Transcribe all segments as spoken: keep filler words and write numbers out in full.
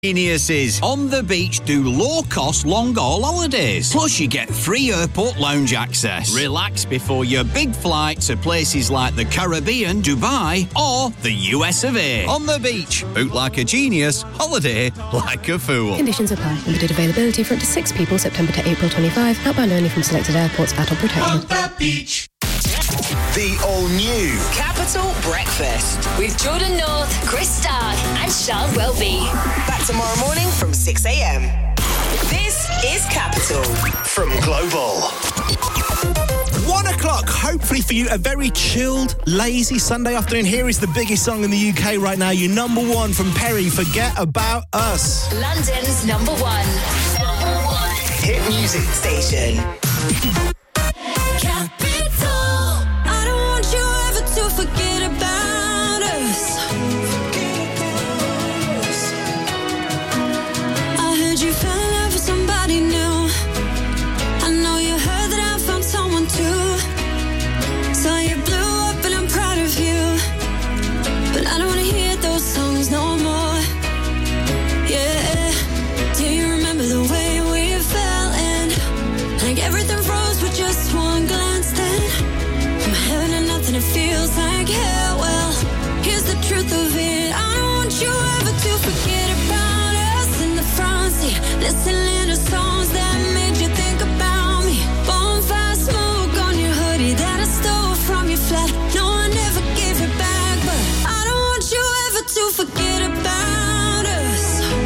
Geniuses on the beach do low-cost long-haul holidays. Plus, you get free airport lounge access. Relax before your big flight to places like the Caribbean, Dubai, or the U S of A. On the beach, book like a genius, holiday like a fool. Conditions apply. Limited availability for up to six people, September to April twenty-fifth. Outbound only from selected airports. Adult protection. On the beach. The all-new Capital Breakfast with Jordan North, Chris Stark and Sean Welby. Back tomorrow morning from six a.m. This is Capital from Global. One o'clock, hopefully for you, a very chilled, lazy Sunday afternoon. Here is the biggest song in the U K right now. Your number one from Perry, Forget About Us. London's number one. Number one. Hit music station. To forget about us. I heard you fell in love with somebody new. I know you heard that I found someone too. So you blew up and I'm proud of you. But I don't wanna hear those songs no more. Yeah. Do you remember the way we fell in? Like everything froze with just one glance then. I'm having a nothing, it feels like hell. Well, here's the truth of it. I don't want you ever to forget about us in the front seat, listening to songs that made you think about me. Bonfire smoke on your hoodie that I stole from your flat. No, I never gave it back, but I don't want you ever to forget about us.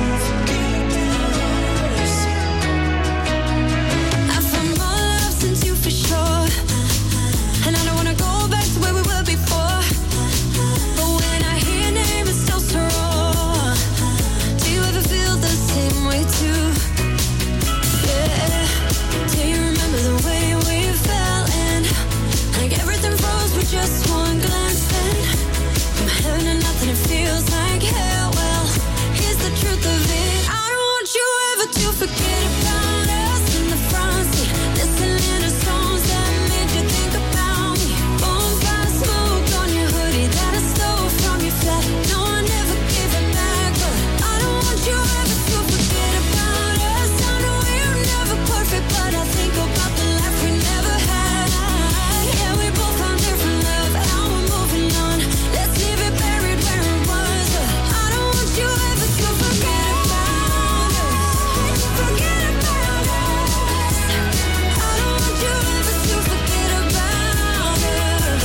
I found more love since you for sure. And I don't wanna go back to where we were before. But when I hear your name, it's still so raw. Do you ever feel the same way too? Yeah. Do you remember the way we fell in? Like everything froze with just one glance then. From heaven to nothing, it feels like hell. Well, here's the truth of it. I don't want you ever to forget about us in the front seat, listening to songs that made you think about me. Bonfire smoke on your hoodie that I stole from your flat. No, I never gave it back, but I don't want you ever to forget about us. I know we're never perfect, but I think about the life we never had. Yeah, we both found different love, now we're moving on. Let's leave it buried where it was. But I don't want you ever to forget about us. Forget about us. I don't want you ever to forget about us.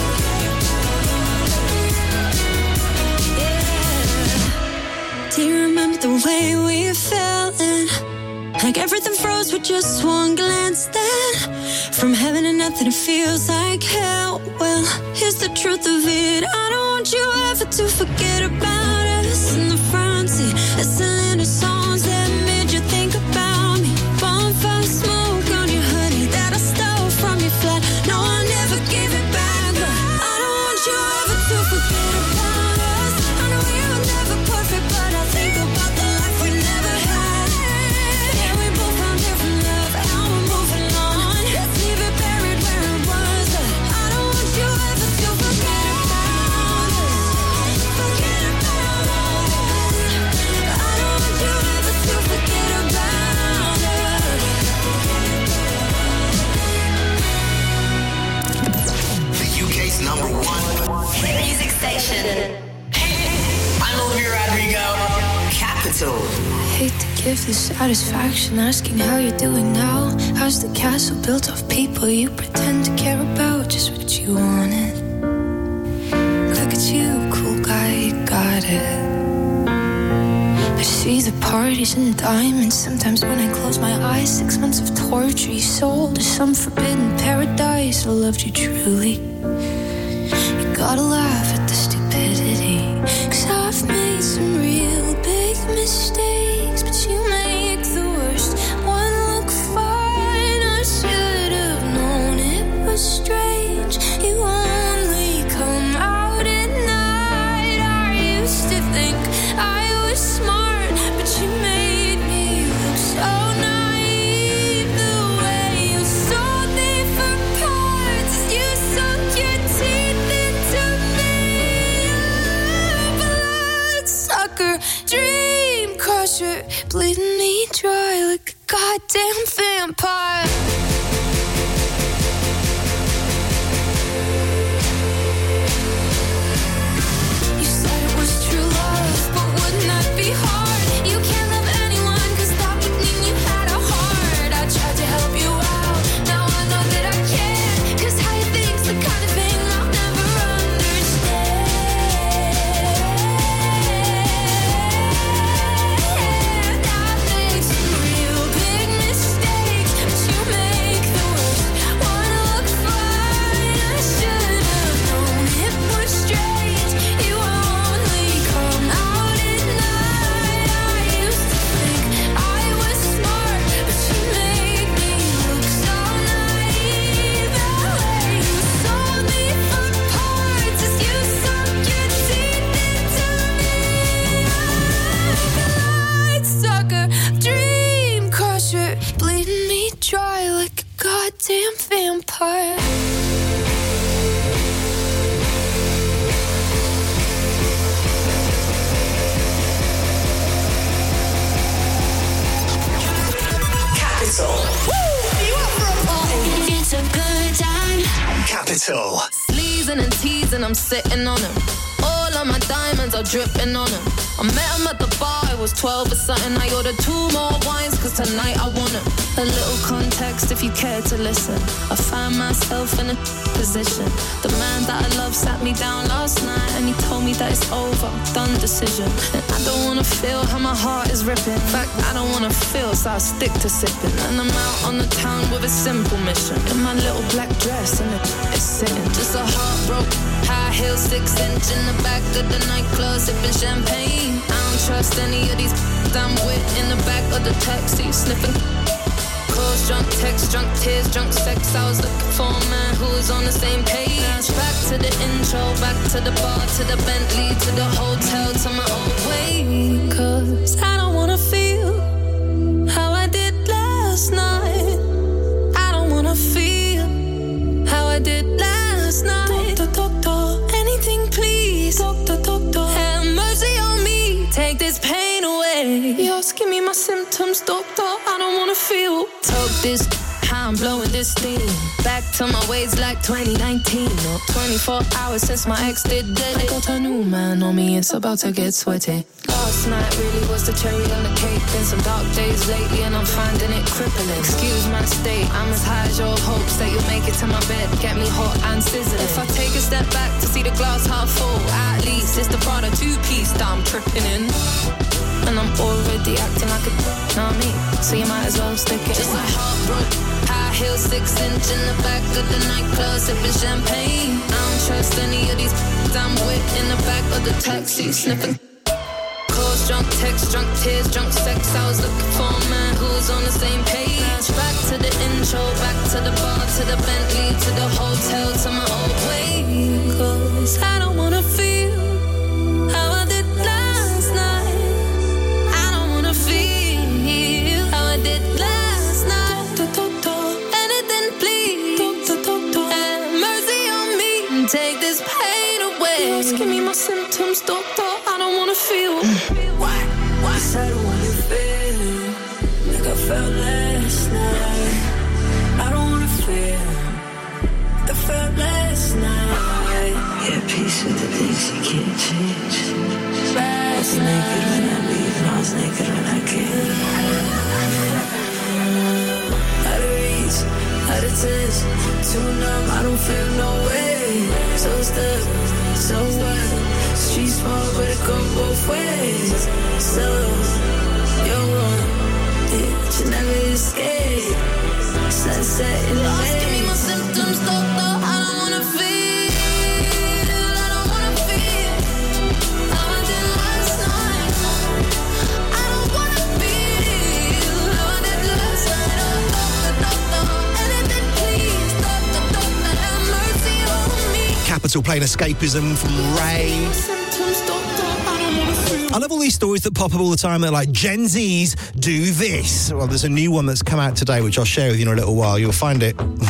Yeah. Do you remember the way we fell in? Like everything froze with just one glance then. From heaven to nothing, it feels like hell. Well, here's the truth of it. I don't want you ever to forget about us in the front seat, listening to songs that made you think about me. Bonfire smoke on your hoodie that I stole from your flat. No, I never gave it back, but I don't want you ever to forget about us. I know we were never perfect, but I think about the life we never had. Yeah, we both found different love, now we're moving on. Let's leave it buried where it was. But I don't want you ever to forget about us. Forget about us. I don't want you ever to forget about us. The U K's number one Hit music station. I'm Olivia Rodrigo. Capital. Hate to give you satisfaction, asking how you're doing now. How's the castle built of people you pretend to care about? Just what you wanted. Look at you, cool guy, you got it. I see the parties and diamonds. Sometimes when I close my eyes, six months of torture you sold to some forbidden paradise. I loved you truly. You gotta laugh at the stupidity, 'cause I've made some real big mistakes, but you make the worst one look fine. I should have known it was strange. You only come out at night. I used to think I was smart, but you made me look so naive. The way you sold me for parts, you sunk your teeth into me. Blood sucker. crusher, bleeding me dry like a goddamn vampire. You said it was true love, but wouldn't that be hard? You can't love anyone, cause that would mean you had a heart. I tried to help you out, now I know that I can't, cause how you think's the kind of thing I'll never understand. I've made some real big mistakes, but you make the worst wanna look fine. I should have known it was strange. You only come out at night. I used to think I was smart, but you made me look so naive. The way you sold me for parts as you sunk your teeth into me. Light sucker, dream crusher, bleeding me dry like a goddamn vampire. Capital. It's a good time. Capital. Sleazing and teasing, I'm sitting on him. All of my diamonds are dripping on him. I met him at the bar, I was twelve or something. I ordered two more wines, cause tonight I want him. A little context if you care to listen. I found myself in a position. The man that I love sat me down last night and he told me that it's over, done decision. And I don't wanna feel how my heart is ripping. In fact, I don't wanna feel, so I stick to sipping. And I'm out on the town with a simple mission. In my little black dress and it's sitting. Just a heartbroken high heel, six inch in the back of the nightclub, sipping champagne. I don't trust any of these I'm with in the back of the taxi, sniffing calls, drunk text, drunk tears, drunk sex. I was looking for a man who was on the same page. Back to the intro, back to the bar, to the Bentley, to the hotel, to my own way. Cause I don't wanna feel how I did last night. I don't wanna feel how I did last night. Doctor, doctor, anything please. Doctor, doctor, have mercy on me. Take this pain away. Yours, give me my symptoms, doctor. I don't wanna feel. Talk this, how I'm blowing this steam. Back to my ways like twenty nineteen. No, twenty-four hours since my ex did it. I got a new man on me, it's about to get sweaty. Last night really was the cherry on the cake. Been some dark days lately and I'm finding it crippling. Excuse my state, I'm as high as your hopes that you'll make it to my bed. Get me hot and sizzling. If I take a step back to see the glass half full, at least it's the Prada two-piece that I'm tripping in. And I'm already acting like a know me, so you might as well stick it. Just a heartbroken high heel, six inch in the back of the nightclub, sipping champagne. I don't trust any of these I'm with in the back of the taxi, sniffing calls, drunk text, drunk tears, drunk sex. I was looking for a man who was on the same page. Back to the intro, back to the bar, to the Bentley, to the hotel, to my old way. Cause I don't wanna feel how I did last night. I don't wanna feel how I did last night. Doctor, doctor, anything please. Doctor, doctor, have mercy on me and take this pain away. Just give me my symptoms, doctor. I don't wanna feel. Why? Why? I don't wanna feel like I felt last night. I don't wanna feel like I felt last night. Yeah, peace with the things you can't change. Last I was naked night. when I leave and I was naked when I came. Out of reach, out of touch, too numb, I don't feel no way. So stuck, so what? Street small, but it go both ways. So, you're wrong, yeah, you never escape. Sunset in the Lost, give me my symptoms, doctor, I don't wanna feel. I don't wanna feel how I did last night. I don't wanna feel how I did last night. Oh, doctor, doctor, anything please. Doctor, doctor, have mercy on me. Capital playing Escapism from Ray. Symptoms, doctor, I don't wanna feel. I love all these stories that pop up all the time. They're like, Gen Zs do this. Well, there's a new one that's come out today, which I'll share with you in a little while. You'll find it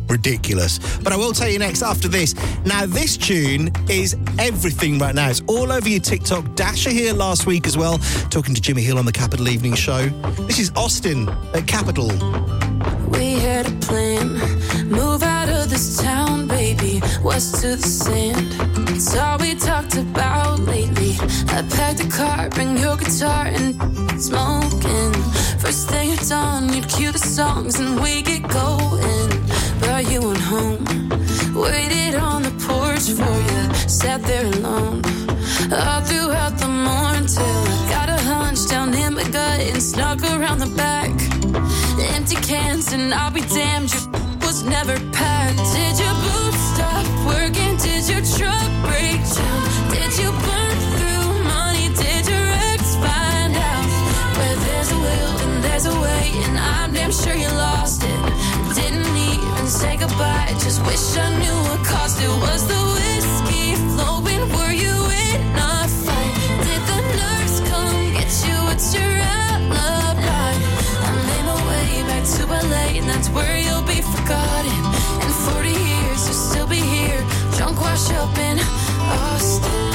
ridiculous. But I will tell you next after this. Now, this tune is everything right now. It's all over your TikTok. Dasher here last week as well, talking to Jimmy Hill on the Capital Evening Show. This is Austin at Capital. We had a plan, move out of this town, baby, west to the sand. It's all we talked about lately. I packed a car, bring your guitar and smoking. First thing at dawn, you'd cue the songs and we get going. But you went home, waited on the porch for you, sat there alone all throughout the morning till I got a hunch down in my gut and snuck around the back. Empty cans and I'll be damned, your was never packed. Did your boots stop working? Did your truck break down? Did you burn through money? Did your ex find out? Where there's a will and there's a way, and I'm damn sure you lost it. Didn't even say goodbye, just wish I knew what caused it. Was the whiskey flowing? Were you in a fight? Did the nurse come get you? What's your alibi? I made my way back to L A, and that's where you'll be forgotten. In forty years, you'll still be here, drunk, wash up in Austin.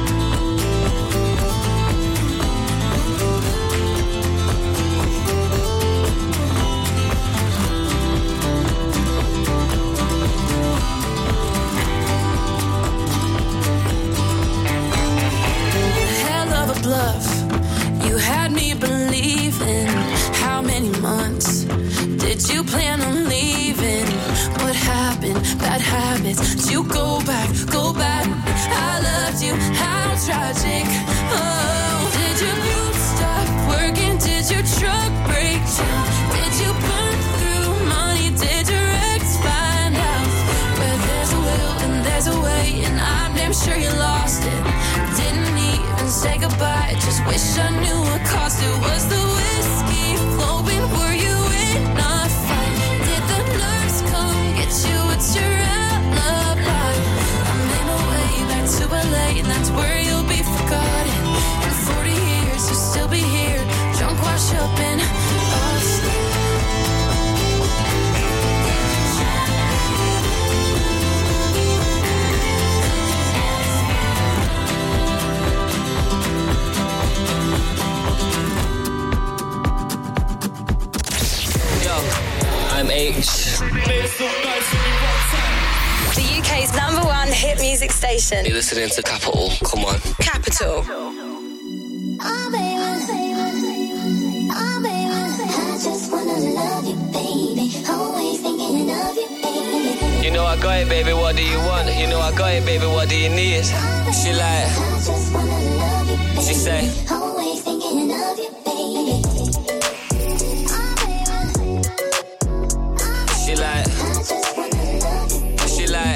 Bluff, you had me believing. How many months did you plan on leaving? What happened? Bad habits. Did you go back? Go back. I loved you. How tragic. Oh, did your boots stop working? Did your truck break down? Did you burn through money? Did your ex find out? Where there's a will and there's a way, and I'm damn sure you lost it. Didn't even say goodbye, just wish I knew what caused it. Was the whiskey flowing? Were you in a fight? Did the nurse come get you? What's your alibi? I made my way back to L A, and that's where you'll be forgotten. In forty years, you'll still be here, drunk, wash up in Austin. I'm H. The U K's number one hit music station. You're listening to Capital. Come on. Capital. Oh, baby. Oh, baby. I just wanna love you, baby. Always thinking of you, baby. You know I got it, baby. What do you want? You know I got it, baby. What do you need? She like. I just wanna love you, baby. She say. Always thinking of you, baby. She like, she like,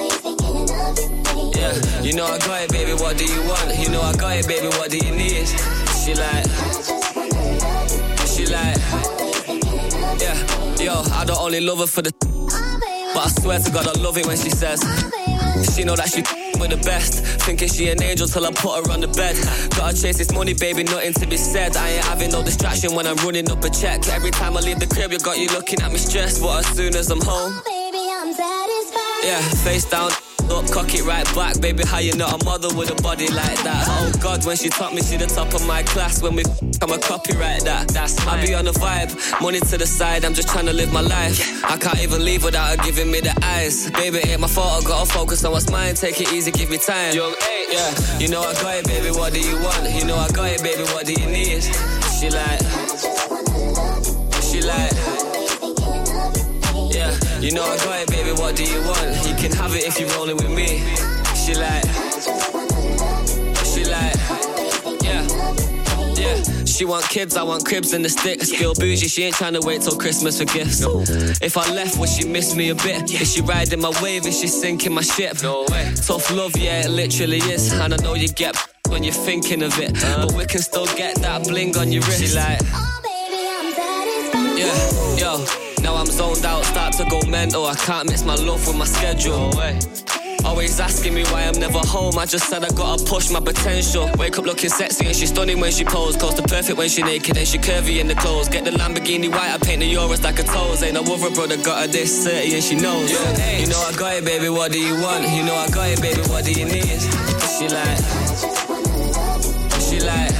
yeah. You know I got it, baby. What do you want? You know I got it, baby. What do you need? She like, she like, yeah. Yo, I don't only love her for the, but I swear to God I love it when she says, she know that she with the best. Thinking she an angel till I put her on the bed. Gotta chase this money, baby, nothing to be said. I ain't having no distraction when I'm running up a check. Every time I leave the crib, you got you looking at me stressed. But as soon as I'm home, oh, baby, I'm satisfied. yeah, face down, up, cock it right back. Baby, how you not a mother with a body like that? Oh God, when she taught me, she the top of my class. When we I'm a copyright that. That's I be on the vibe, money to the side. I'm just trying to live my life. I can't even leave without her giving me the eyes. Baby, ain't my fault. I gotta focus on what's mine. Take it easy, give me time. Young H. Yeah, you know I got it, baby. What do you want? You know I got it, baby. What do you need? She like, she like. Yeah, you know I got it, baby, what do you want? You can have it if you're rolling with me. She like, she like, yeah, yeah. She want kids, I want cribs and the sticks. Feel bougie, she ain't trying to wait till Christmas for gifts. No. If I left, would she miss me a bit? Is she riding my wave? Is she sinking my ship? No way. Tough love, yeah, it literally is. And I know you get when you're thinking of it, uh. but we can still get that bling on your wrist. She like, oh, baby, I'm satisfied. Yeah, yo. Now I'm zoned out, start to go mental. I can't mix my love with my schedule. Always asking me why I'm never home. I just said I gotta push my potential. Wake up looking sexy and she's stunning when she pose. Close to perfect when she naked and she curvy in the clothes. Get the Lamborghini white, I paint the Euros like a toes. Ain't no other brother got her this thirty and she knows. Yeah. You know I got it, baby, what do you want? You know I got it, baby, what do you need? She like, she like,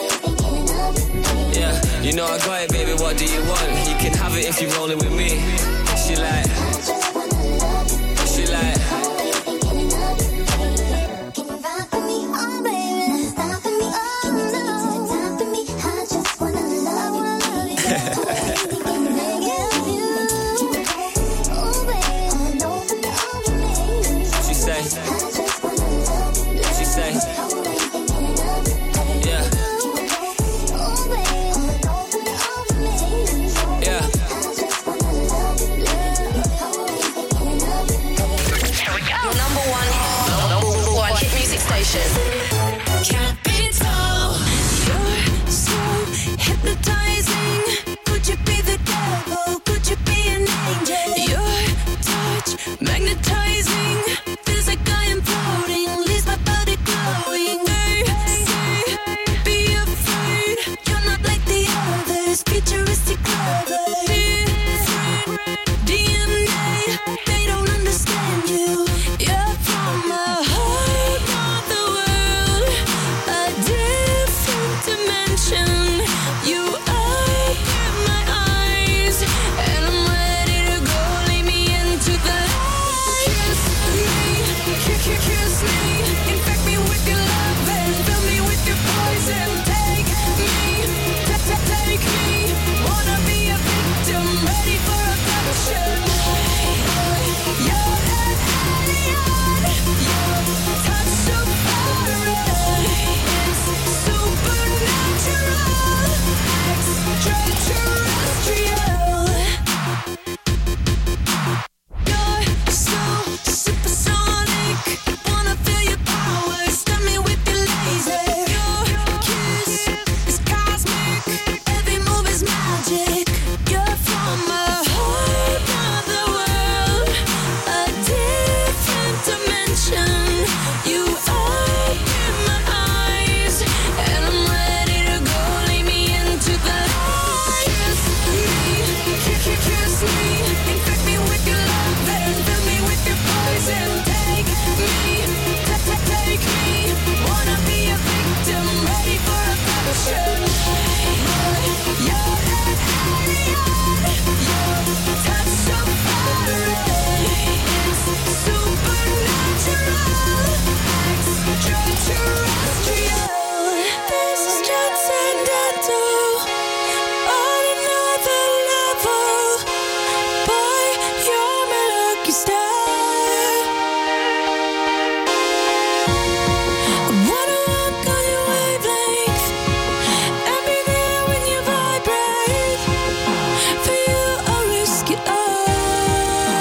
yeah. You know I got it, baby, what do you want? You can have it if you're rolling with me. She like, she like. She say, she say, yeah, yeah. Your number one, number one hit music station. Capital, you're so hypnotizing. Could you be the devil? Could you be an angel? Your touch magnetizing. Feels like I am floating. Leaves my body glowing. They say, be afraid. You're not like the others. Futuristic clever. Different D N A. They don't understand you. You're from a whole other world. A different dimension. You open my eyes, and I'm ready to go. Lead me into the light. Kiss me, kiss, kiss, kiss me. Infect me with your love and fill me with your poison. Take me, ta- ta- take me. Wanna be a victim, ready for abduction. You're an alien. Your touch so foreign. It's supernatural. Extraterrestrial. You're so supersonic. Wanna feel your power. Stun me with your laser. Your kiss is cosmic. Every move is magic. You're from a whole other world. A different dimension. You open my eyes, and I'm ready to go. Lead me into the light. Kiss me, kiss, kiss, kiss me. Infect me with your love and fill me with your poison. Take me, ta- ta- take me. Wanna be a victim, ready for abduction. You're an alien. Your touch so foreign. It's supernatural. Extraterrestrial. This is transcendental. On another level. Boy, you're my lucky star. I wanna walk on your wavelength and be there when you vibrate. For you, I'll risk it all.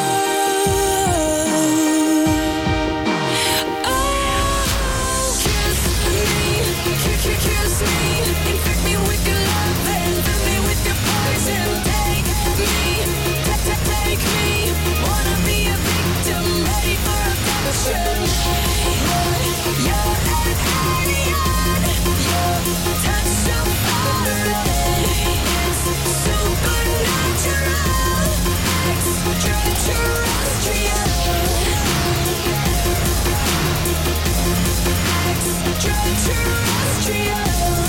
Oh, kiss me, kiss, kiss, kiss me. Infect me with your love and fill me with your poison. Take me, ta- ta- take me. Wanna be a victim, ready for abduction. You're an alien. Your touch so foreign. It's supernatural. Extraterrestrial. Extraterrestrial.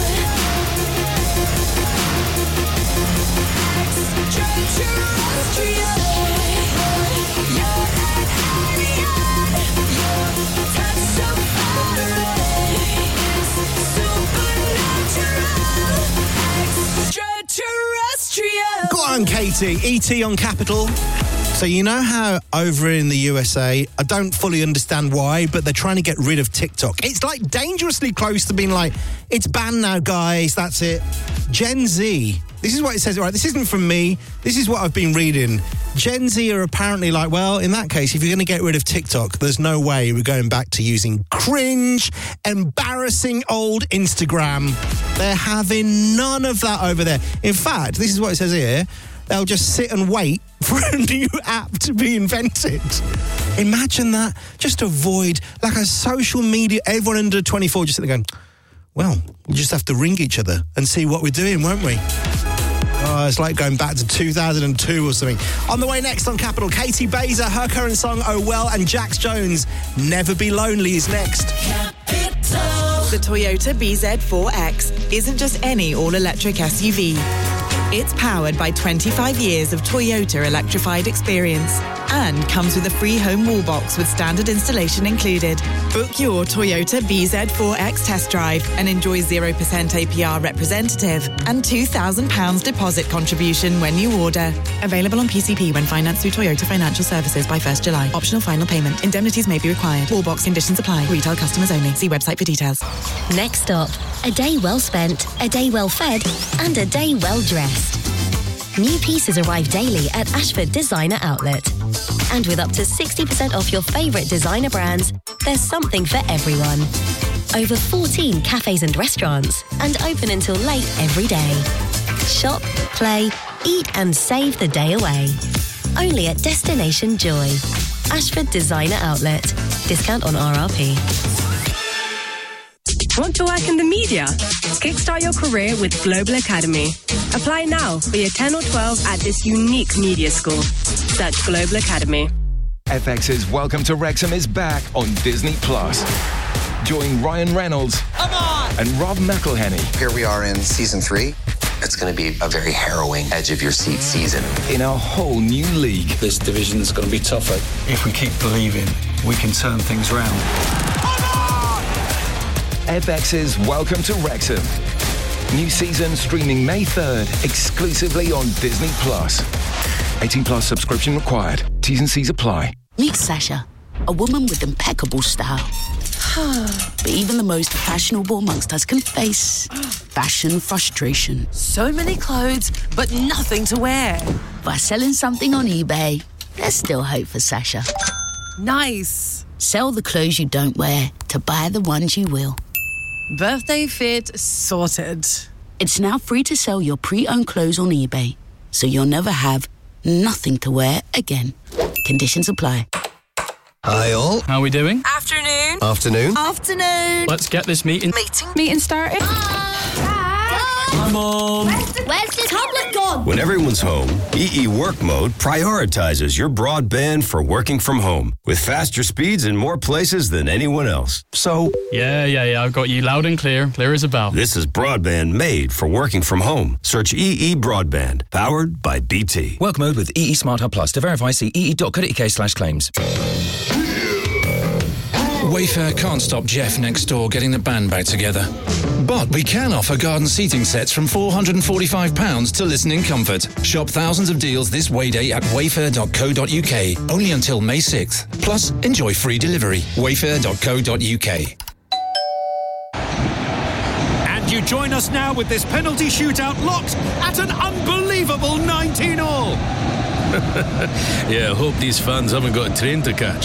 Extraterrestrial. You're an alien. Your touch so foreign. It's supernatural. Extraterrestrial. Go on, Katie. E T on Capital. So you know how over in the U S A, I don't fully understand why, but they're trying to get rid of TikTok. It's like dangerously close to being like, it's banned now, guys, that's it. Gen Z, this is what it says, right, this isn't from me, this is what I've been reading. Gen Z are apparently like, well, in that case, if you're going to get rid of TikTok, there's no way we're going back to using cringe, embarrassing old Instagram. They're having none of that over there. In fact, this is what it says here, they'll just sit and wait for a new app to be invented. Imagine that. Just avoid, like a social media, everyone under twenty-four just sitting there going, well, we'll just have to ring each other and see what we're doing, won't we? Oh, it's like going back to two thousand two or something. On the way next on Capital, Katie Baser, her current song, Oh Well, and Jax Jones, Never Be Lonely is next. Capital. The Toyota B Z four X isn't just any all-electric S U V. It's powered by twenty-five years of Toyota electrified experience and comes with a free home wall box with standard installation included. Book your Toyota B Z four X test drive and enjoy zero percent A P R representative and two thousand pounds deposit contribution when you order. Available on P C P when financed through Toyota Financial Services by first July. Optional final payment. Indemnities may be required. Wall box conditions apply. Retail customers only. See website for details. Next stop, a day well spent, a day well fed, and a day well dressed. New pieces arrive daily at Ashford Designer Outlet. And with up to sixty percent off your favourite designer brands, there's something for everyone. Over fourteen cafes and restaurants, and open until late every day. Shop, play, eat and save the day away. Only at Destination Joy. Ashford Designer Outlet. Discount on R R P. Want to work in the media? Kickstart your career with Global Academy. Apply now for year ten or twelve at this unique media school. Search Global Academy. F X's Welcome to Wrexham is back on Disney Plus. Join Ryan Reynolds and Rob McElhenney. Here we are in season three. It's going to be a very harrowing edge-of-your-seat season. In a whole new league. This division's going to be tougher. If we keep believing, we can turn things round. F X's Welcome to Wrexham. New season streaming May third, exclusively on Disney Plus. eighteen plus subscription required. T's and C's apply. Meet Sasha, a woman with impeccable style. But even the most fashionable amongst us can face fashion frustration. So many clothes, but nothing to wear. By selling something on eBay, there's still hope for Sasha. Nice. Sell the clothes you don't wear to buy the ones you will. Birthday fit sorted. It's now free to sell your pre-owned clothes on eBay, so you'll never have nothing to wear again. Conditions apply. Hi all. How are we doing? Afternoon. Afternoon. Afternoon. Let's get this meeting. Meeting. Meeting started. Hi, Mum. Where's the, Where's the tablet gone? When everyone's home, E E Work Mode prioritizes your broadband for working from home with faster speeds in more places than anyone else. So, Yeah, yeah, yeah. I've got you loud and clear. Clear as a bell. this is broadband made for working from home. Search E E Broadband, powered by B T. Work mode with E E Smart Hub Plus. To verify, see ee.co.uk slash claims. Wayfair can't stop Jeff next door getting the band back together. But we can offer garden seating sets from four hundred forty-five pounds to listening comfort. Shop thousands of deals this Wayday at wayfair dot co dot uk. Only until May sixth. Plus, enjoy free delivery. wayfair dot co dot uk. And you join us now with this penalty shootout locked at an unbelievable nineteen all. Yeah, I hope these fans haven't got a train to catch.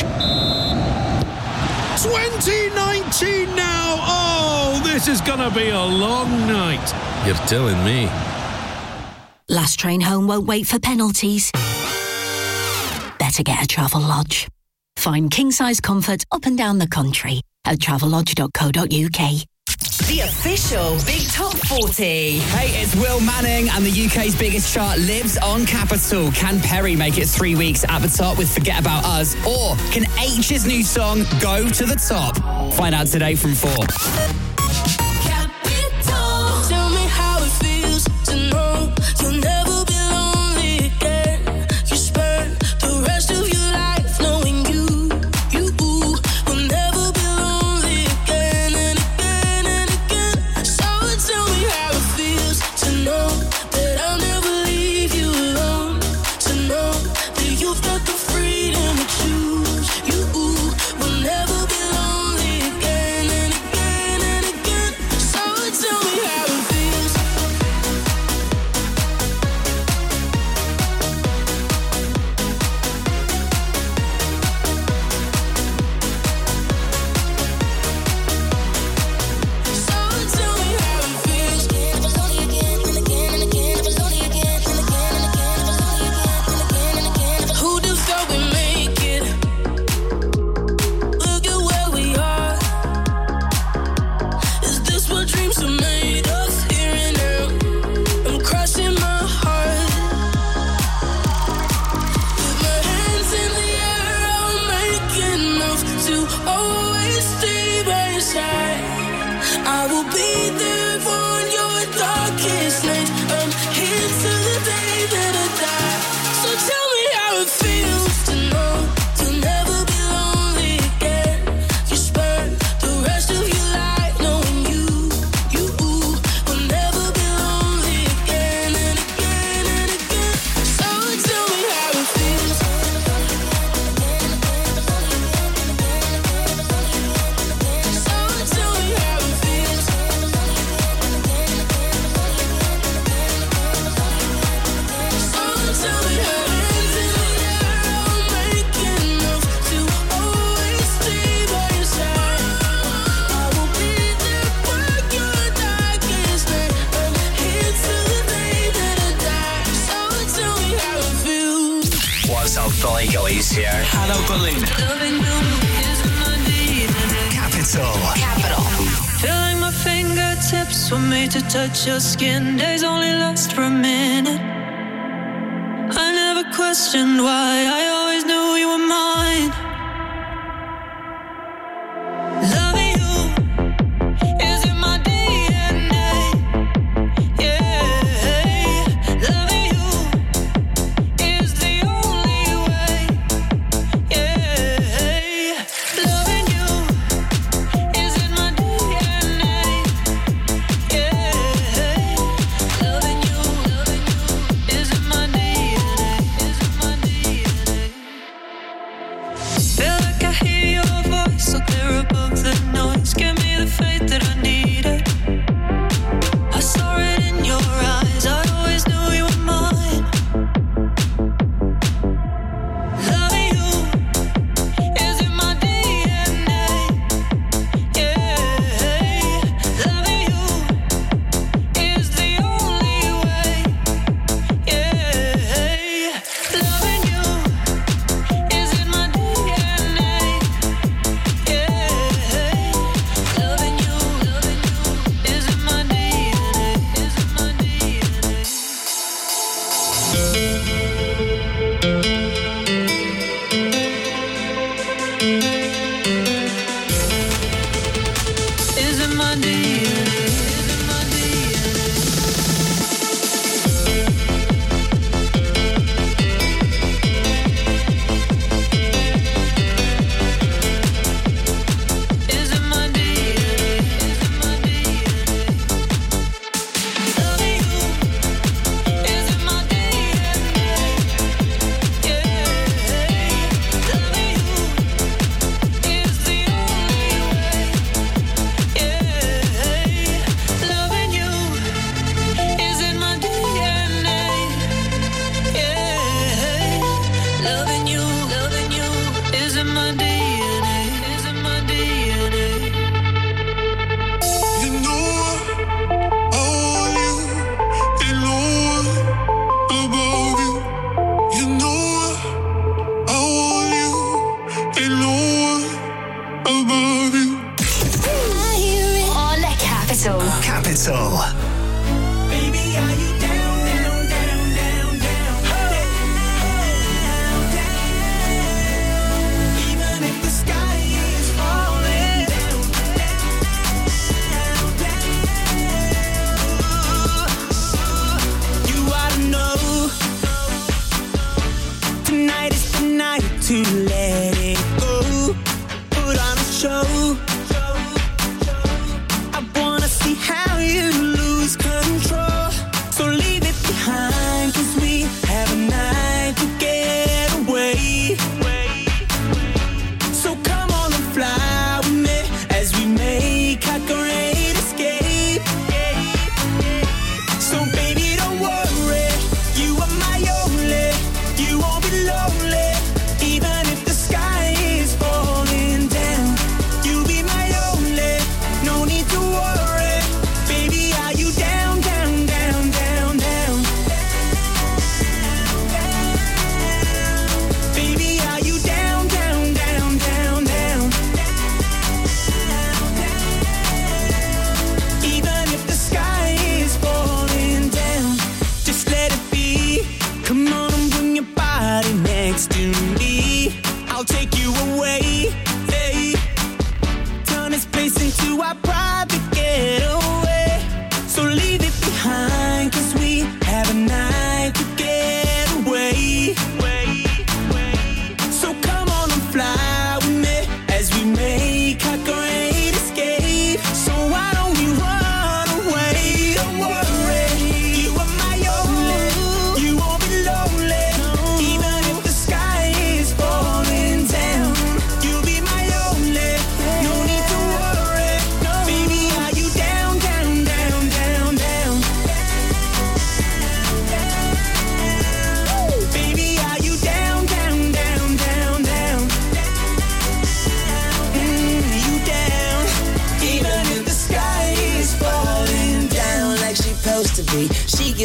twenty nineteen now! Oh, this is gonna be a long night. You're telling me. Last train home won't wait for penalties. Better get a Travel Lodge. Find king-size comfort up and down the country at travel lodge dot co dot uk. The official Big Top forty. Hey, it's Will Manning, and the U K's biggest chart lives on Capital. Can Perry make it three weeks at the top with Forget About Us? Or can H's new song go to the top? Find out today from four. Capital. Tell me how it feels to know you'll never be lonely again. You spend the rest of your life knowing you, you will never be lonely again and again and again. So tell me how it feels to know that I'll never leave you alone. To know that you've got the freedom to choose. You will never be lonely again and again and Donegal is here. Hello, Berlin. Capital. Capital. Feel like my fingertips were made to touch your skin. Days only last for a minute. I never questioned why. I always knew you were mine. Loving you is in my D N A. Yeah, loving you is the only way. Yeah, loving you is in my D N A. Yeah, loving you, loving you is in my D N A. Is in my D N A.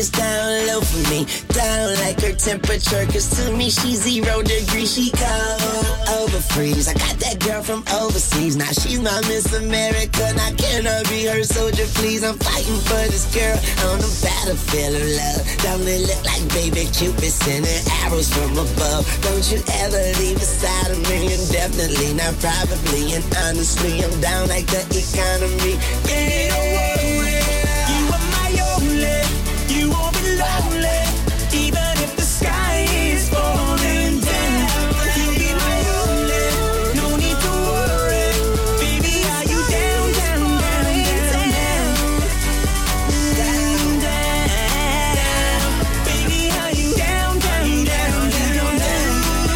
gets down low for me. Down like her temperature, cause to me she's zero degrees. She cold, over freeze. I got that girl from overseas. Now she's my Miss America. Now can I be her soldier, please? I'm fighting for this girl on the battlefield of love. Don't it look like baby Cupid sending arrows from above? Don't you ever leave beside of me, and definitely not probably. And honestly, I'm down like the economy. Yeah, you are my only. You won't be lonely, even if the sky is falling down. You'll be my only. No need to worry, baby. Are you down, down, down, down, down, down, down? Baby, are you down, down, down, down, down?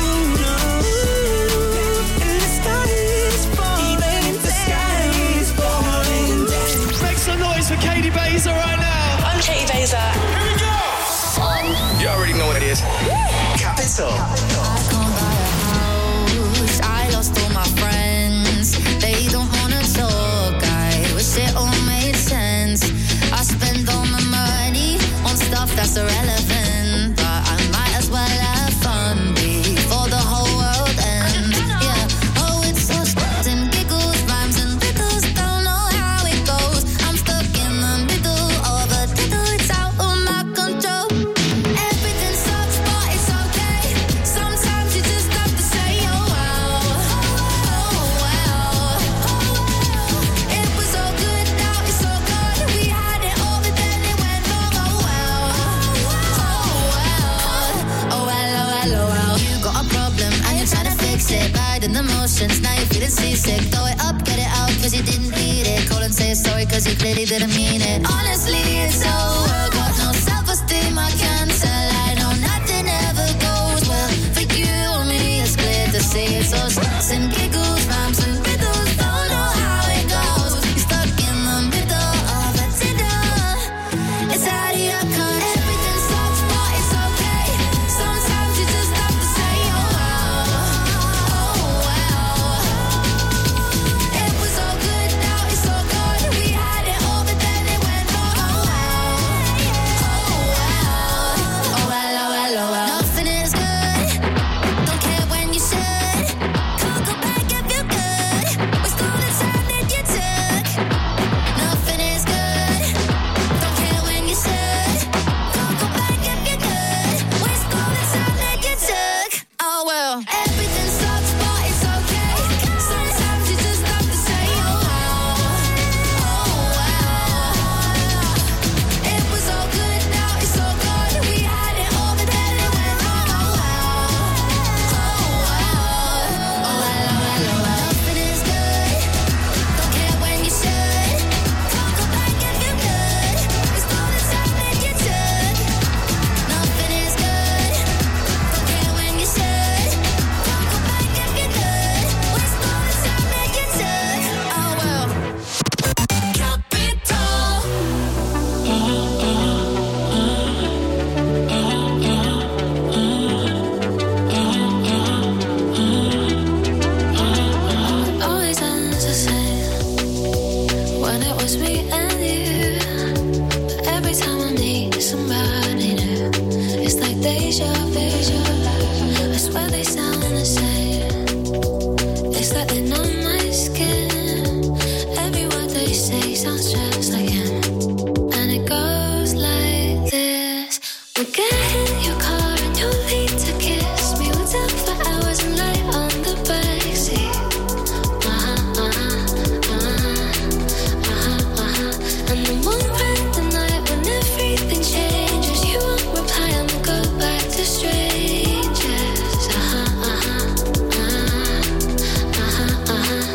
And the sky is falling, even if the sky is falling down. Make some noise for Katie Baser right now. I'm Katie Baser. Here we go. You already know what it is. Capital. I lost all my friends. They don't wanna talk. I wish it all made sense. I spend all my money on stuff that's irrelevant, but I might as well have fun before the whole world ends. Yeah. Oh, it's so shit and giggles, rhymes and riddles. Don't know how it goes. I'm stuck in the middle of a diddle. It's out of my control. Everything sucks, but it's okay. Sometimes you just have to say, oh wow, oh wow. It was so good, now it's so good. We had it all, but then it went wrong. Oh wow, oh wow, oh well, oh well, oh well. You got a problem and you're trying to fix it. Riding the motions, now you're feeling seasick. Throw it up, get it out, cause you didn't need it. Call and say sorry, cause you clearly didn't mean it. Honestly, it's over. Got no self-esteem, I can't tell. I know nothing ever goes well. For you or me, it's clear to see. It's all shits and giggles, rhymes and riddles. Don't know how it goes. You're stuck in the middle of a diddle. It's out of your control. Everything sucks, but it's okay. Sometimes you just have to say, oh wow, oh wow. It was so good, now it's so good. We had it all, but then it went wrong. Oh wow, oh wow, oh well, oh well, oh well. Nothing is good. Don't care when you should. Can't go back if you could. Waste all the time that you took. Nothing is good. Don't care when you should. Can't go back if you could. Waste all the time that you took. Oh well. Everything sucks, but it's okay. Sometimes you just have to say, oh wow, oh wow. It was so good, now it's so good. We had it all, but then it went wrong. Oh wow, oh wow. Oh well, oh well, oh well. Nothing is good. Don't care when you should. Can't go back if you could. Waste all the time that you took. Nothing is good. Don't care when you should. Can't go back if you could. Waste all the time that you took. Oh well. Always ends the same when it was me and you. But every time I need somebody new, it's like deja vu. I swear they sound the same. It's like they know my skin. Every word they say sounds just like him. And it goes like this. We'll get in your car and you'll need to kiss me. We'll talk for hours and lie on the backseat. Uh-huh, uh-huh, uh-huh, uh-huh, uh-huh. And then one random night when everything changes, you won't reply and we'll go back to strangers. Uh-huh, uh-huh, uh-huh, uh-huh,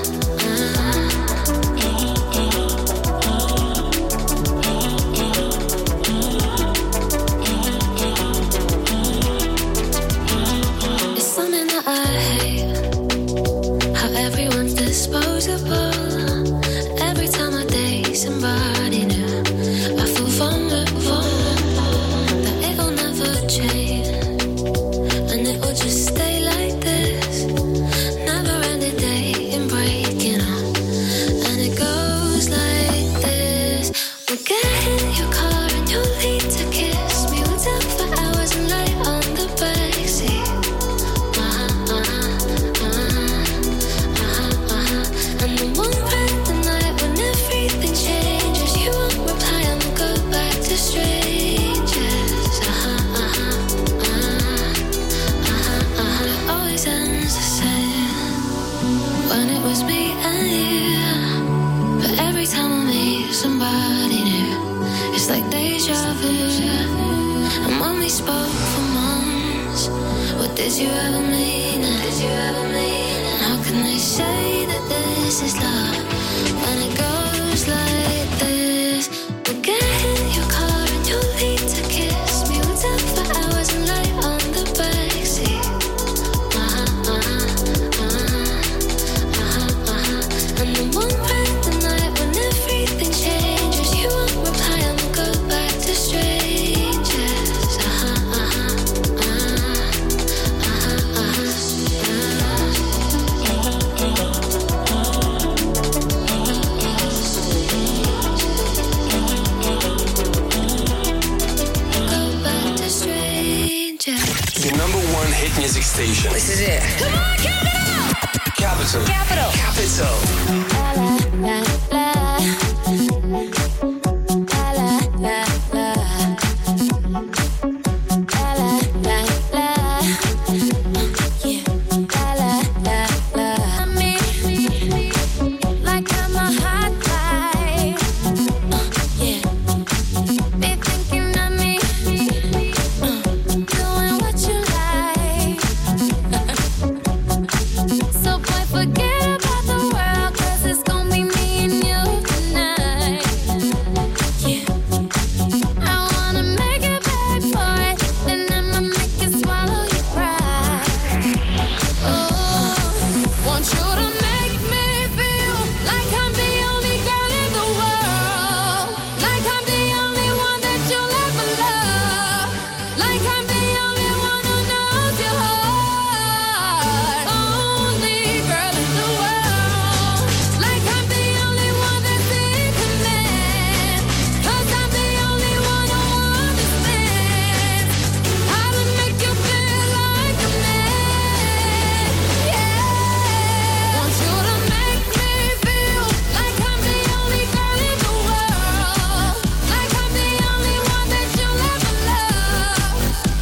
uh-huh. It's something that I hate, how everyone's disposable. Every time I date somebody new, I feel vulnerable, that it'll never change, and it'll just stay like this. Never ending dating, breaking up, and it goes like this. We'll get in your car and you'll need to kiss spoke for months. What did you ever mean? Did you ever mean? How can they say that this is love when it goes like this? We'll get in your car and you'll leave to kiss me. We'll talk for hours and lie on the backseat. Uh-huh, uh-huh, uh-huh, uh-huh. And then one night, the night when everything changes, you won't reply and we'll go back to strangers. Uh-huh, uh-huh, uh-huh, uh-huh, uh-huh. Your number one hit music station. This is it. Come on, count it up! Capital. Capital. Capital. So boy, forget about the world, 'cause it's gonna be me and you tonight. Yeah. I wanna make it back for it, then I'ma make you swallow your pride. Oh, want you to make me feel like I'm the only girl in the world, like I'm the only one that you'll ever love, like I'm the only one who knows your heart. Only girl in the world, like I'm the only one that's in command, 'cause I'm the only one who understands how to make you feel like a man. Yeah, want you to make me feel like I'm the only girl in the world, like I'm the only one that you'll ever love,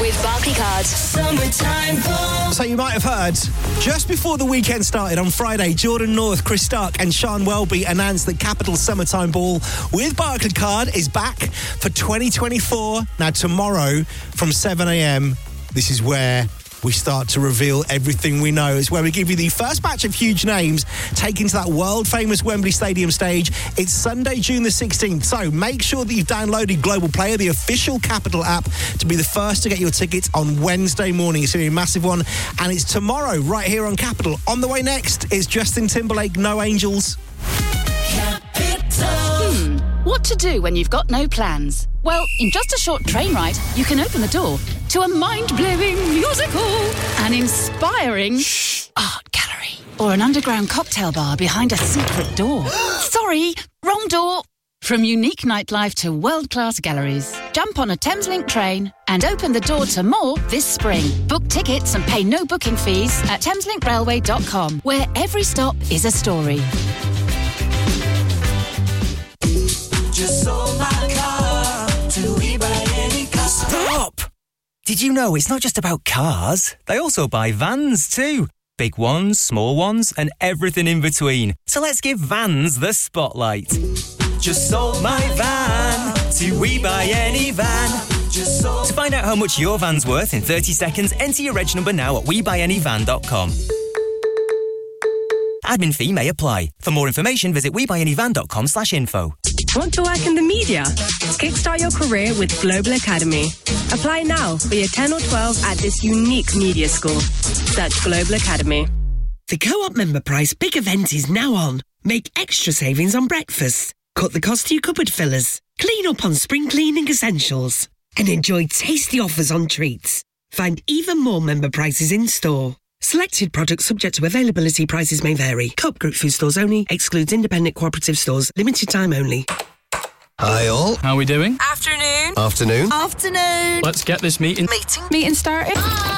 with Barclaycard. Summertime Bowl. So you might have heard, just before the weekend started on Friday, Jordan North, Chris Stark and Sean Welby announced that Capital Summertime Ball with Barclaycard is back for twenty twenty-four. Now tomorrow from seven a.m, this is where we start to reveal everything we know. It's where we give you the first batch of huge names taken to that world-famous Wembley Stadium stage. It's Sunday, June the sixteenth. So make sure that you've downloaded Global Player, the official Capital app, to be the first to get your tickets on Wednesday morning. It's going to be a massive one. And it's tomorrow, right here on Capital. On the way next is Justin Timberlake, No Angels. Hmm, what to do when you've got no plans? Well, in just a short train ride, you can open the door to a mind-blowing musical, an inspiring art gallery, or an underground cocktail bar behind a secret door. Sorry, wrong door. From unique nightlife to world-class galleries, jump on a Thameslink train and open the door to more this spring. Book tickets and pay no booking fees at thameslink railway dot com, where every stop is a story. Just sold my car to eBay any car. Stop! Did you know it's not just about cars? They also buy vans too. Big ones, small ones, and everything in between. So let's give vans the spotlight. Just sold my van to We Buy Any Van. Just sold. To find out how much your van's worth in thirty seconds, enter your reg number now at we buy any van dot com. Admin fee may apply. For more information, visit we buy any van dot com slash info. Want to work in the media? Kickstart your career with Global Academy. Apply now for your ten or twelve at this unique media school. Search Global Academy. The Co-op member price big event is now on. Make extra savings on breakfast. Cut the cost to your cupboard fillers. Clean up on spring cleaning essentials. And enjoy tasty offers on treats. Find even more member prices in store. Selected products subject to availability. Prices may vary. Co-op Group food stores only. Excludes independent cooperative stores. Limited time only. Hi all. How are we doing? Afternoon. Afternoon. Afternoon. Let's get this meeting. Meeting. Meeting started.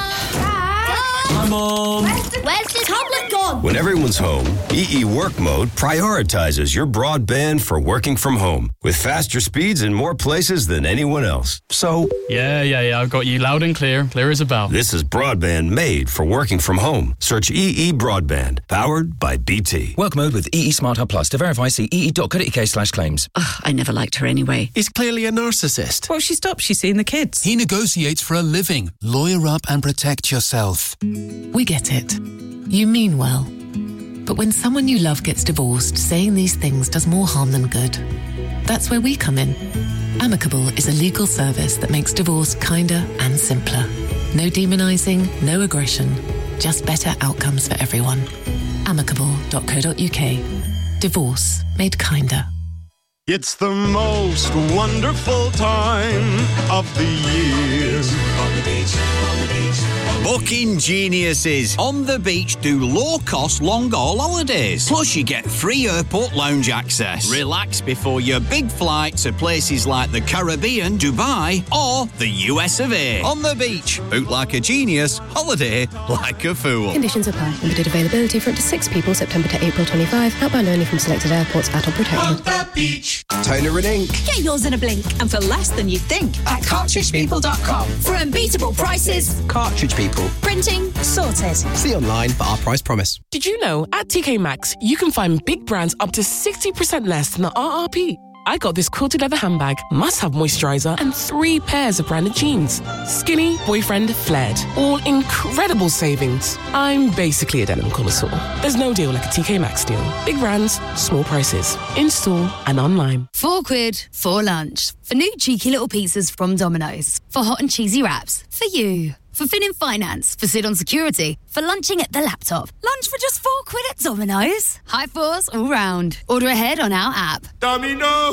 Hi, Mum. Where's the, where's the tablet gone? When everyone's home, E E Work Mode prioritizes your broadband for working from home with faster speeds in more places than anyone else. So, Yeah, yeah, yeah. I've got you loud and clear. Clear as a bell. this is broadband made for working from home. Search E E Broadband, powered by B T. Work mode with E E Smart Hub Plus. To verify, see e e dot co dot u k slash claims. Ugh, I never liked her anyway. He's clearly a narcissist. Well, she stopped. She's seeing the kids. He negotiates for a living. Lawyer up and protect yourself. We get it. You mean well. But when someone you love gets divorced, saying these things does more harm than good. That's where we come in. Amicable is a legal service that makes divorce kinder and simpler. No demonising, no aggression, just better outcomes for everyone. amicable dot co dot u k. Divorce made kinder. It's the most wonderful time of the year. On the beach, on the beach. Booking geniuses. On the beach do low-cost long-haul holidays. Plus you get free airport lounge access. Relax before your big flight to places like the Caribbean, Dubai or the U S of A. On the beach. Book like a genius. Holiday like a fool. Conditions apply. Limited availability for up to six people September to April twenty-fifth. Outbound only from selected airports. Adult protection. On the beach. Toner and ink. Get yours in a blink and for less than you think at cartridge people dot com. For unbeatable prices. Cartridge People. Printing sorted. See online for our price promise. Did you know at T K Maxx you can find big brands up to sixty percent less than the R R P? I got this quilted leather handbag, must-have moisturizer, and three pairs of branded jeans. Skinny, boyfriend, flared. All incredible savings. I'm basically a denim connoisseur. There's no deal like a T K Maxx deal. Big brands, small prices. In-store and online. Four quid for lunch. For new cheeky little pizzas from Domino's. For hot and cheesy wraps. For you. For Fin in Finance. For Sit on Security. For lunching at the laptop. Lunch for just four quid at Domino's. High fours all round. Order ahead on our app. Domino.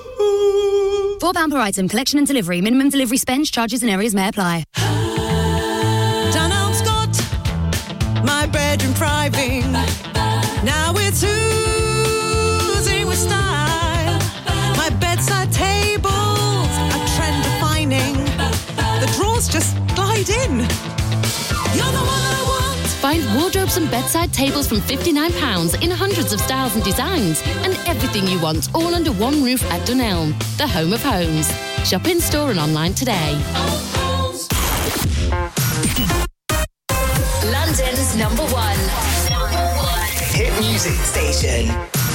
Four pound per item. Collection and delivery. Minimum delivery spend, charges and areas may apply. Donald Scott, my bedroom thriving. Now it's oozing with style. My bedside tables are trend defining. The drawers just glide in. You're the one I want. Find wardrobes and bedside tables from fifty-nine pounds in hundreds of styles and designs, and everything you want all under one roof at Dunelm, the home of homes. Shop in store and online today. music station.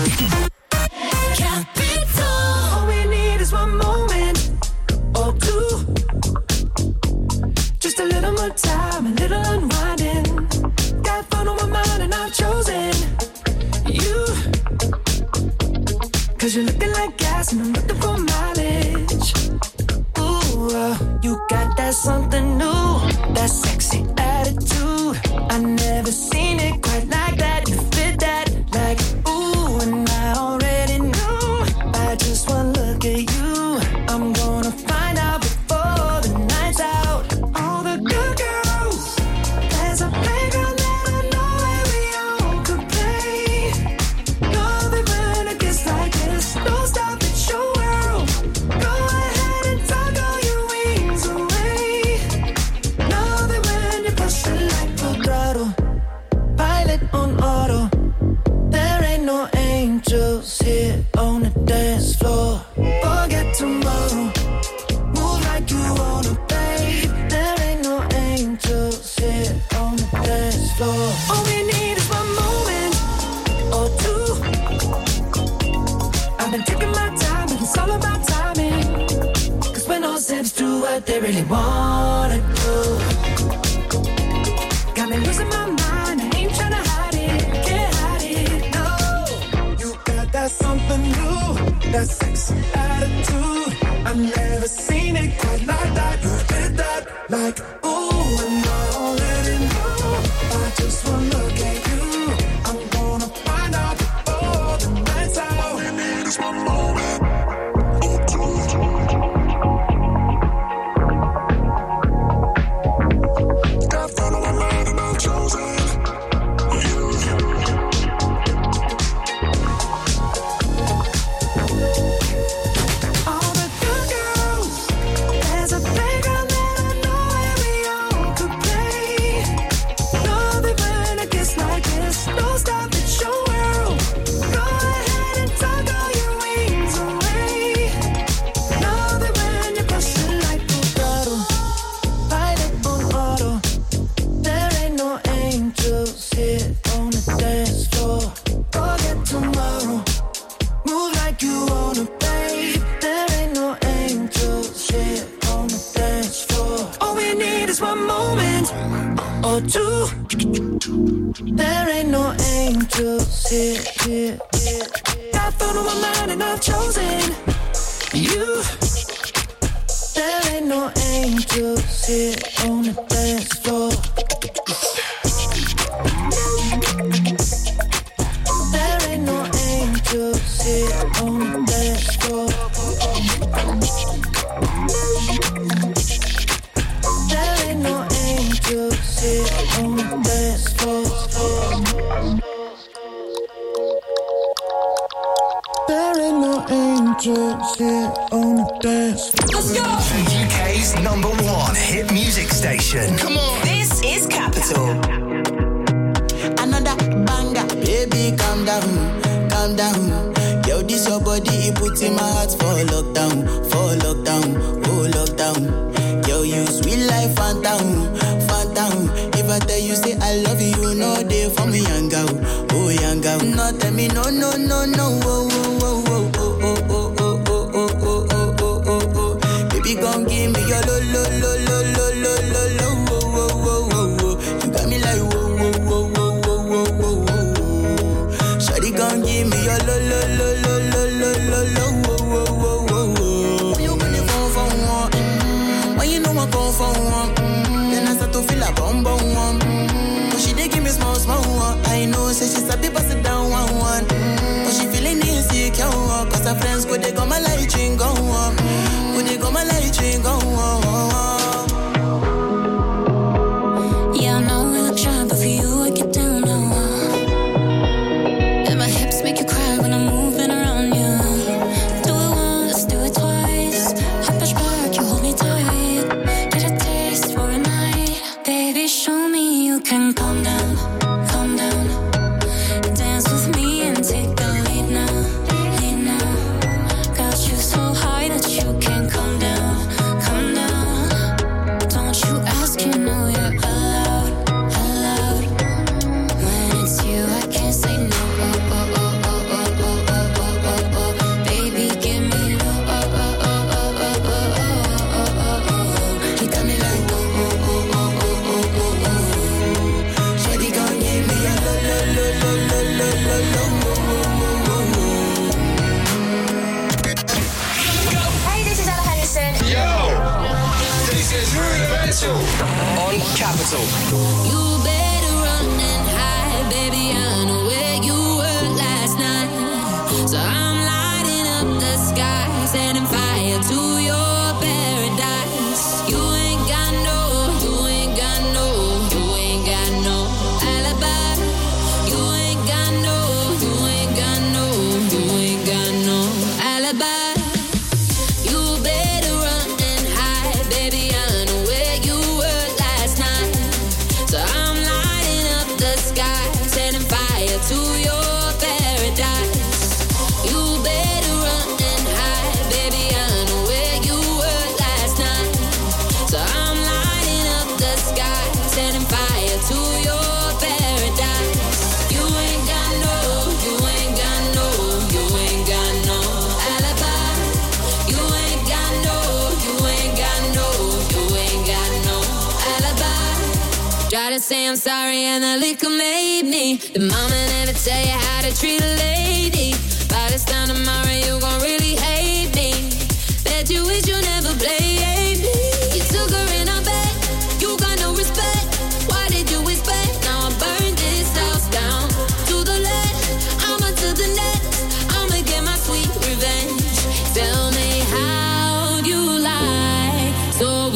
Capital. All we need is one moment or two. Just a little more time, a little unwinding. Got fun on my mind and I've chosen you. Cause you're looking like gas and I'm looking for mileage. Ooh, uh, you got that something new, that sexy attitude. I never seen it quite like that. You fit that like ooh, and I already knew. By just one look at you, I'm gonna find out before the night's out. All the good girls, there's a playground that I know where we all could play. Know that when it gets like this, don't stop, it's your world. Go ahead and tuck all your wings away. Know that when you push it like full throttle, pilot on auto. There ain't no angels here on the dance floor. Forget tomorrow, move like you wanna, babe. There ain't no angels here on the dance floor. All we need is one moment or two. I've been taking my time, but it's all about timing. Cause when all zips do what they really wanna do, got me losing my mind, I ain't tryna hide it, can't hide it, no. You got that something new, that sexy attitude. I've never seen it quite like that. You did that like ooh, and I already know. By just one look at you, I'm gonna find out before the night's out. All we need is one moment or two. Got fun on my mind and I've chosen you. All the good girls, there's a playground that I know where we all could play. Know that when it gets like this, don't stop, it's your world. Go ahead and tuck all your wings away. Know that when you push it like full throttle, pilot on auto. There ain't no angels here on the dance floor. Forget tomorrow, move like you wanna, babe. There ain't no angels here on the dance floor. All we need is one moment or two. There ain't no angels here, here, here. Got fun on my mind and I've chosen you. There ain't no angels here on the dance floor. There ain't no angels here on the dance floor. There ain't no angels here on the dance floor. There ain't no angels here on the dance floor. Let's go! The U K's number one hit music station. Come on. This is Capital. Another banger. Baby, calm down, calm down. Yo, this your body, it puts in my heart for lockdown, for lockdown, oh lockdown. Yo, you sweet life, phantom, phantom. If I tell you, say I love you, no day for me, young girl, oh young girl. No, tell me, no, no, no, no, oh, oh, oh, oh, oh, oh, oh, oh, oh, oh, oh, oh, oh, oh, oh. Baby, gon' give me your lo, lo, lo, lo, lo, lo, lo, lo, oh, oh, oh, oh, oh. You got me like, whoa, whoa, whoa, whoa, whoa, whoa, whoa, whoa. Shawty gon' give me your lo, lo, lo, lo, lo, lo, lo, lo, oh, oh, oh, oh, oh. When you gonna phone for one? Mm-hmm. When you know I come for one? Mm-hmm. Then I start to feel a bum bum one. Mm-hmm. But she dey give me small small one. I know, say she sabi pass it down one one. Mm-hmm. But she feeling insecure one. Cause her friends go they go my light ring go on. Go they go my light ring go on. Yeah, I know we look shy, but for you I get down low. And my hips make you cry when I'm moving around you. Do it once, do it twice. I push back, you hold me tight. Get a taste for a night. Baby, show me you can calm down, calm down. Dance with me and take the lead now, lead now. Got you so high that you can't come down, come down. Capital on Capital. You better run and hide, baby. I know where you were last night. So I'm lighting up the sky, setting fire to your paradise. You ain't got no, you ain't got no, you ain't got no alibi. You ain't got no, you ain't got no, you ain't got no alibi. To your paradise, you better run and hide, baby. I know where you were last night. So I'm lighting up the sky, setting fire to your paradise. You ain't got no, you ain't got no, you ain't got no alibi. You ain't got no, you ain't got no, you ain't got no alibi. Try to say I'm sorry and the liquor made me. The mama never tell you how to treat a lady. By this time tomorrow you gon' really hate me. Bet you wish you never played me. You took her in her bed, you got no respect. Why did you expect? Now I burn this house down to the left. I'ma to the next, I'ma get my sweet revenge. Tell me how you lie so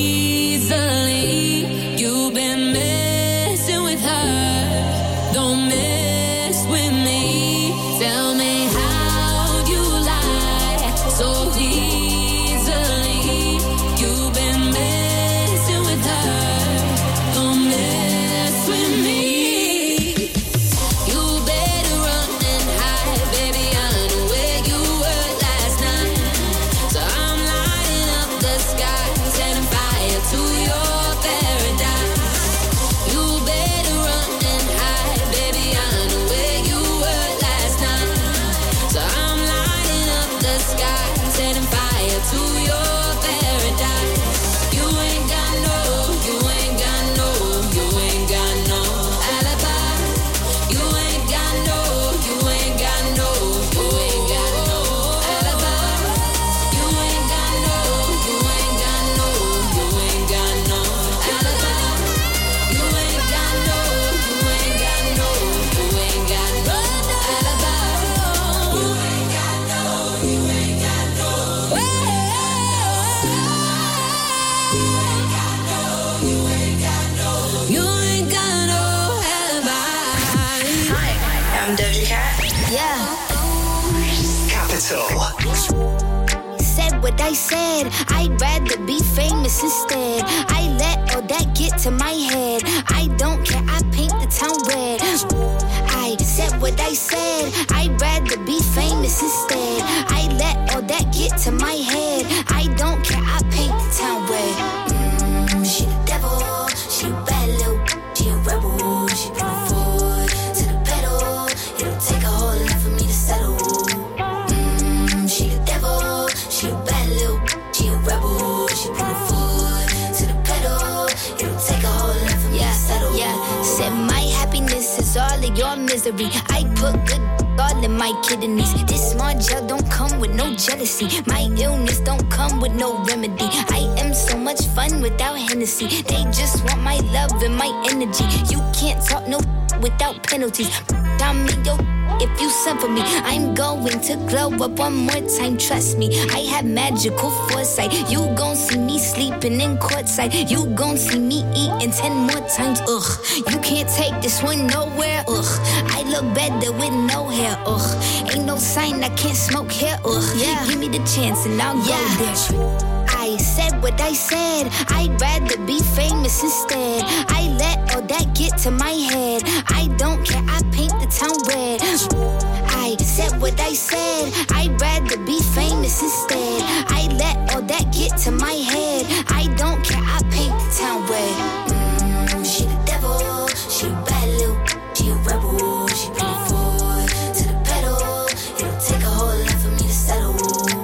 easily. You've been messing with her, don't mess with me. Tell me how you lie so easily. You've been messing with her, don't mess with me. You better run and hide, baby. I know where you were last night. So I'm lighting up the sky, setting fire to your paradise. You better run and hide, baby. I know where you were last night. So I'm lighting up the sky, setting fire to your paradise. You ain't got no, you ain't got no, you ain't got no alibi. You ain't got no, you ain't got no, you ain't got no alibi. You ain't got no, you ain't got no, you ain't got no alibi. You ain't got no, you ain't got no, you ain't got no alibi. You ain't got no, you ain't got no. You ain't got no, you ain't got no. You ain't got no alibi. Hi, I'm Doja Cat. Yeah. Capital. Said what I said, I'd rather be famous instead. I let all that get to my head. I don't care, I paint the town red. I said what I said, I'd rather be famous instead. I let all that get to my head. I don't care, I paint the town red. Mm, she the devil, she a bad little, she a rebel. She put her foot to the pedal. It'll take a whole lot for me to settle. Mm, she the devil, she a bad little, she a rebel. She put her foot to the pedal. It'll take a whole lot for me to settle. Yeah, said my happiness is all of your misery. I put good all in my kidneys. This small gel don't come with no jealousy. My illness don't come with no remedy. I am so much fun without Hennessy. They just want my love and my energy. You can't talk no without penalties. I'm in your if you send for me. I'm going to glow up one more time, trust me. I have magical foresight. You gon' see me sleeping in courtside. You gon' see me eating ten more times, ugh. You can't take this one nowhere, ugh. I look better with no hair, ugh. Ain't no sign I can't smoke here, ugh. Yeah. Give me the chance and I'll yeah. go there. I said what I said, I'd rather be famous instead. I let all that get to my head. I don't care, I paint the town red. I said what I said, I'd rather be famous instead. I let all that get to my head. I don't care, I paint the town red. Mm, she the devil, she a bad little, she a rebel. She put her foot to the pedal. It'll take a whole lot for me to settle.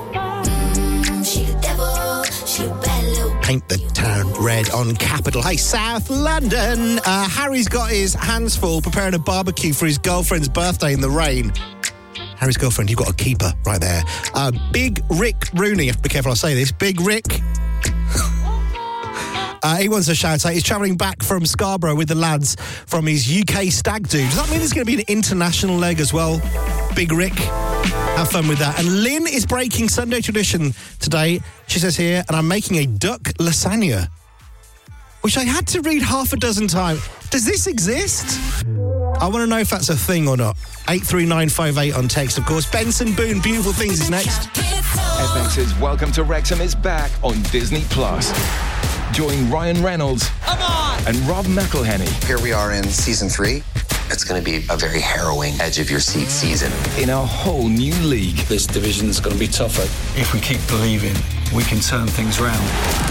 Mm, she the devil, she a bad little. Paint the town red on Capital. Hey, South London. Uh, Harry's got his hands full preparing a barbecue for his girlfriend's birthday in the rain. Harry's girlfriend, you've got a keeper right there. Uh, Big Rick Rooney, you have to be careful I say this. Big Rick Uh, he wants a shout out. He's travelling back from Scarborough with the lads from his U K stag do. Does that mean there's going to be an international leg as well? Big Rick, have fun with that. And Lynn is breaking Sunday tradition today. She says here, and I'm making a duck lasagna, which I had to read half a dozen times. Does this exist? I want to know if that's a thing or not. eight three nine five eight on text, of course. Benson Boone, Beautiful Things is next. F X's Welcome to Wrexham is back on Disney Plus. Join Ryan Reynolds and Rob McElhenney. Here we are in season three. It's going to be a very harrowing edge-of-your-seat season. In a whole new league. This division's going to be tougher. If we keep believing, we can turn things round.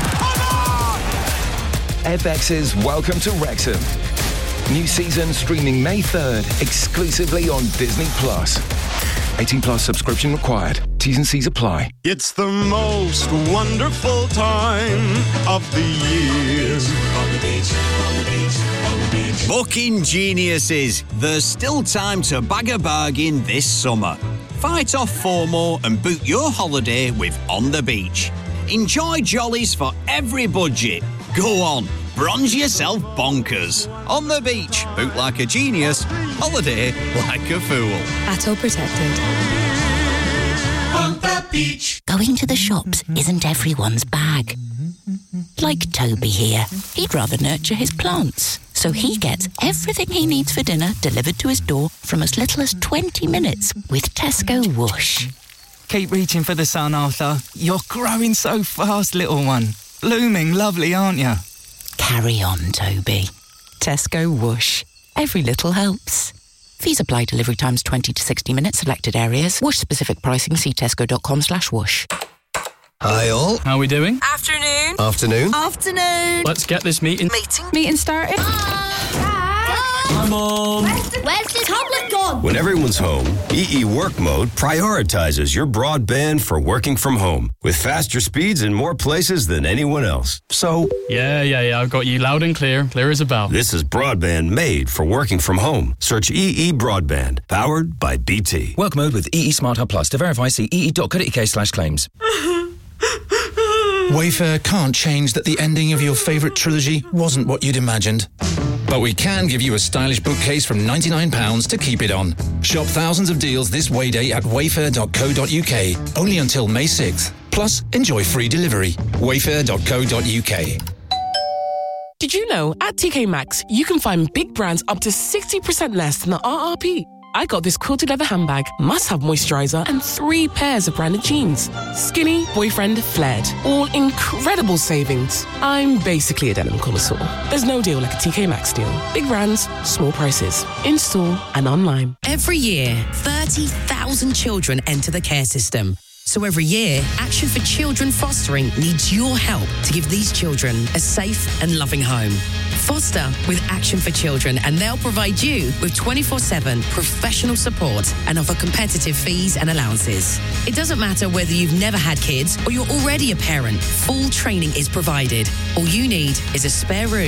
F X's Welcome to Wrexham. New season streaming May third, exclusively on Disney Plus. eighteen plus subscription required. T's and C's apply. It's the most wonderful time of the year. On the beach, on the beach, on the beach. Booking geniuses, there's still time to bag a bargain this summer. Fight off FOMO and book your holiday with On the Beach. Enjoy jollies for every budget. Go on, bronze yourself bonkers. On the beach, book like a genius, holiday like a fool. At all protected. On the beach. Going to the shops isn't everyone's bag. Like Toby here. He'd rather nurture his plants. So he gets everything he needs for dinner delivered to his door from as little as twenty minutes with Tesco Whoosh. Keep reaching for the sun, Arthur. You're growing so fast, little one. Blooming lovely, aren't you? Carry on, Toby. Tesco Whoosh. Every little helps. Fees apply. Delivery times twenty to sixty minutes. Selected areas. Whoosh specific pricing. See tesco.com slash whoosh. Hi all. How are we doing? Afternoon. Afternoon. Afternoon. Let's get this meeting. Meeting. Meeting started. Hi, Mum. Where's the, where's the tablet gone? When everyone's home, E E Work Mode prioritizes your broadband for working from home with faster speeds in more places than anyone else. So, Yeah, yeah, yeah. I've got you loud and clear. Clear as a bell. this is broadband made for working from home. Search E E Broadband, powered by B T. Work mode with E E Smart Hub Plus. To verify, see ee.co.uk slash claims. Wayfair can't change that the ending of your favourite trilogy wasn't what you'd imagined. But we can give you a stylish bookcase from ninety-nine pounds to keep it on. Shop thousands of deals this Wayday at wayfair dot co dot uk, only until May sixth. Plus, enjoy free delivery. wayfair dot co dot uk. Did you know at T K Maxx, you can find big brands up to sixty percent less than the R R P? I got this quilted leather handbag, must-have moisturizer, and three pairs of branded jeans. Skinny, boyfriend, flared. All incredible savings. I'm basically a denim connoisseur. There's no deal like a T K Maxx deal. Big brands, small prices. In-store and online. Every year, thirty thousand children enter the care system. So every year, Action for Children Fostering needs your help to give these children a safe and loving home. Foster with Action for Children and they'll provide you with twenty-four seven professional support and offer competitive fees and allowances. It doesn't matter whether you've never had kids or you're already a parent, full training is provided. All you need is a spare room